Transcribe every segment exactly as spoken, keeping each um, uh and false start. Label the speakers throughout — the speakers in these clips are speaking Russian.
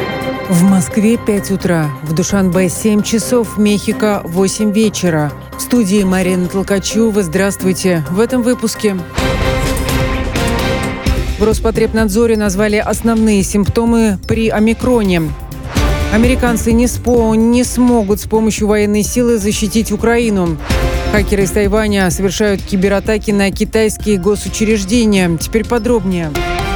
Speaker 1: В Москве пять утра, в Душанбе семь часов, в Мехико восемь вечера. В студии Марина Толкачева. Здравствуйте. В этом выпуске. В Роспотребнадзоре назвали основные симптомы при омикроне. Американцы не, спо, не смогут с помощью военной силы защитить Украину. Хакеры из Тайваня совершают кибератаки на китайские госучреждения. Теперь подробнее.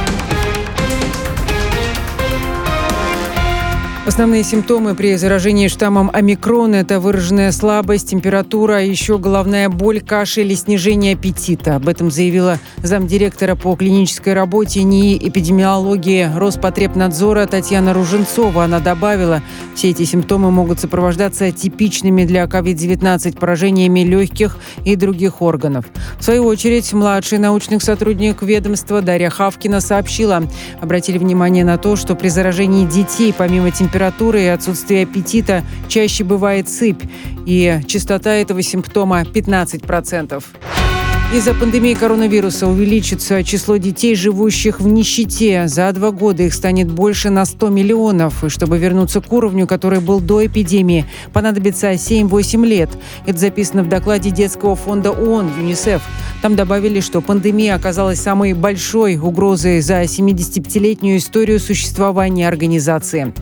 Speaker 1: Основные симптомы при заражении штаммом омикрон – это выраженная слабость, температура, а еще головная боль, кашель и снижение аппетита. Об этом заявила замдиректора по клинической работе НИИ эпидемиологии Роспотребнадзора Татьяна Руженцова. Она добавила, все эти симптомы могут сопровождаться типичными для ковид девятнадцать поражениями легких и других органов. В свою очередь, младший научный сотрудник ведомства Дарья Хавкина сообщила, обратили внимание на то, что при заражении детей помимо температуры температуры и отсутствие аппетита чаще бывает сыпь, и частота этого симптома пятнадцать процентов. Из-за пандемии коронавируса увеличится число детей, живущих в нищете. За два года их станет больше на сто миллионов. И чтобы вернуться к уровню, который был до эпидемии, понадобится семь-восемь лет. Это записано в докладе детского фонда ООН «ЮНИСЕФ». Там добавили, что пандемия оказалась самой большой угрозой за семидесятипятилетнюю историю существования организации.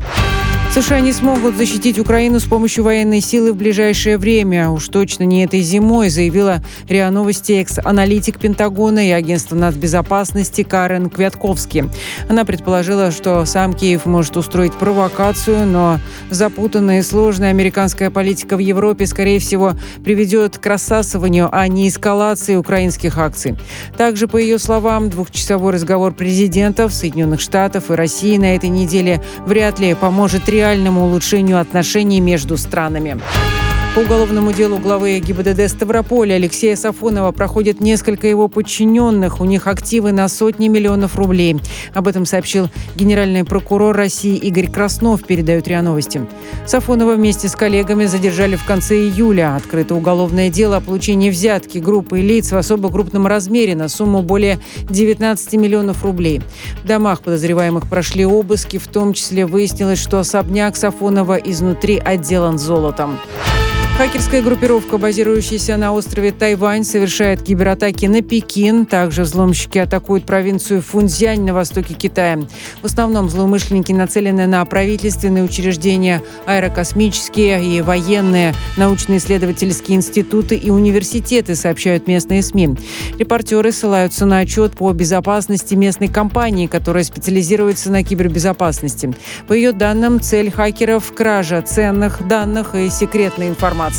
Speaker 1: США не смогут защитить Украину с помощью военной силы в ближайшее время. Уж точно не этой зимой, заявила РИА Новости экс-аналитик Пентагона и агентства нацбезопасности Карен Квятковски. Она предположила, что сам Киев может устроить провокацию, но запутанная и сложная американская политика в Европе, скорее всего, приведет к рассасыванию, а не эскалации украинских акций. Также, по ее словам, двухчасовой разговор президентов Соединенных Штатов и России на этой неделе вряд ли поможет реальному улучшению отношений между странами. По уголовному делу главы ГИБДД Ставрополя Алексея Сафонова проходит несколько его подчиненных. У них активы на сотни миллионов рублей. Об этом сообщил генеральный прокурор России Игорь Краснов, передают РИА Новости. Сафонова вместе с коллегами задержали в конце июля. Открыто уголовное дело о получении взятки группы лиц в особо крупном размере на сумму более девятнадцати миллионов рублей. В домах подозреваемых прошли обыски, в том числе выяснилось, что особняк Сафонова изнутри отделан золотом. Хакерская группировка, базирующаяся на острове Тайвань, совершает кибератаки на Пекин. Также взломщики атакуют провинцию Фунцзянь на востоке Китая. В основном злоумышленники нацелены на правительственные учреждения, аэрокосмические и военные, научно-исследовательские институты и университеты, сообщают местные СМИ. Репортеры ссылаются на отчет по безопасности местной компании, которая специализируется на кибербезопасности. По ее данным, цель хакеров – кража ценных данных и секретной информации.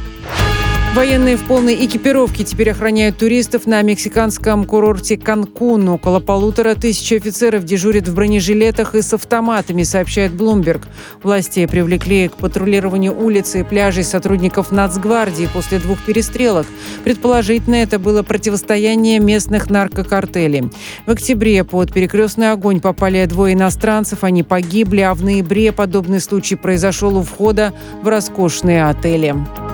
Speaker 1: Военные в полной экипировке теперь охраняют туристов на мексиканском курорте Канкун. Около полутора тысяч офицеров дежурят в бронежилетах и с автоматами, сообщает Bloomberg. Власти привлекли к патрулированию улиц и пляжей сотрудников Нацгвардии после двух перестрелок. Предположительно, это было противостояние местных наркокартелей. В октябре под перекрестный огонь попали двое иностранцев. Они погибли, а в ноябре подобный случай произошел у входа в роскошные отели.